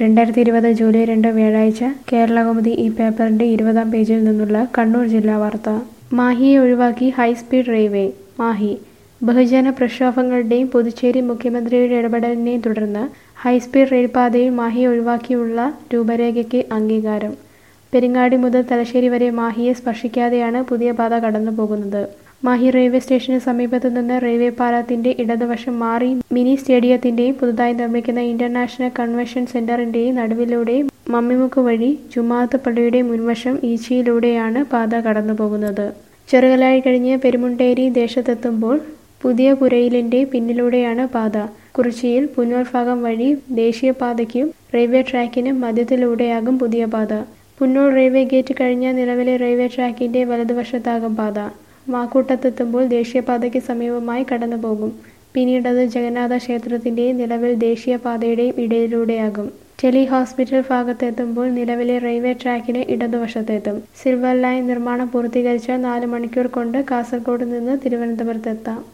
2020 July 2 വ്യാഴാഴ്ച കേരളകൗമുദി ഈ പേപ്പറിന്റെ 20-ാം പേജിൽ നിന്നുള്ള കണ്ണൂർ ജില്ലാ വാർത്ത. മാഹിയെ ഒഴിവാക്കി ഹൈസ്പീഡ് റെയിൽവേ. മാഹി. ബഹുജന പ്രക്ഷോഭങ്ങളുടെയും പുതുച്ചേരി മുഖ്യമന്ത്രിയുടെ ഇടപെടലിനെയും തുടർന്ന് ഹൈസ്പീഡ് റെയിൽപാതയിൽ മാഹിയെ ഒഴിവാക്കിയുള്ള രൂപരേഖയ്ക്ക് അംഗീകാരം. പെരിങ്ങാടി മുതൽ തലശ്ശേരി വരെ മാഹിയെ സ്പർശിക്കാതെയാണ് പുതിയ പാത കടന്നുപോകുന്നത്. മാഹി റെയിൽവേ സ്റ്റേഷന് സമീപത്തു നിന്ന് റെയിൽവേ പാലത്തിന്റെ ഇടതുവശം മാറി മിനി സ്റ്റേഡിയത്തിന്റെയും പുതുതായി നിർമ്മിക്കുന്ന ഇന്റർനാഷണൽ കൺവെൻഷൻ സെന്ററിന്റെയും നടുവിലൂടെ മമ്മിമുക്ക് വഴി ജുമാഅത്ത് പള്ളിയുടെ മുൻവശം ഈച്ചിയിലൂടെയാണ് പാത കടന്നുപോകുന്നത്. ചെറുകലായി കഴിഞ്ഞ് പെരുമുണ്ടേരി ദേശത്തെത്തുമ്പോൾ പുതിയ പുരയിലിന്റെ പിന്നിലൂടെയാണ് പാത. കുറിച്ചിയിൽ പുന്നൂർ ഭാഗം വഴി ദേശീയപാതയ്ക്കും റെയിൽവേ ട്രാക്കിനും മധ്യത്തിലൂടെയാകും പുതിയ പാത. പുന്നൂർ റെയിൽവേ ഗേറ്റ് കഴിഞ്ഞ നിലവിലെ റെയിൽവേ ട്രാക്കിന്റെ വലതുവശത്താകും പാത. മാക്കൂട്ടത്തെത്തുമ്പോൾ ദേശീയപാതയ്ക്ക് സമീപമായി കടന്നുപോകും. പിന്നീടത് ജഗന്നാഥ ക്ഷേത്രത്തിന്റെയും നിലവിൽ ദേശീയപാതയുടെയും ഇടയിലൂടെയാകും. ടെലി ഹോസ്പിറ്റൽ ഭാഗത്തെത്തുമ്പോൾ നിലവിലെ റെയിൽവേ ട്രാക്കിന് ഇടതുവശത്തെത്തും. സിൽവർ ലൈൻ നിർമ്മാണം പൂർത്തീകരിച്ചാൽ 4 മണിക്കൂർ കൊണ്ട് കാസർഗോഡ് നിന്ന് തിരുവനന്തപുരത്തെത്താം.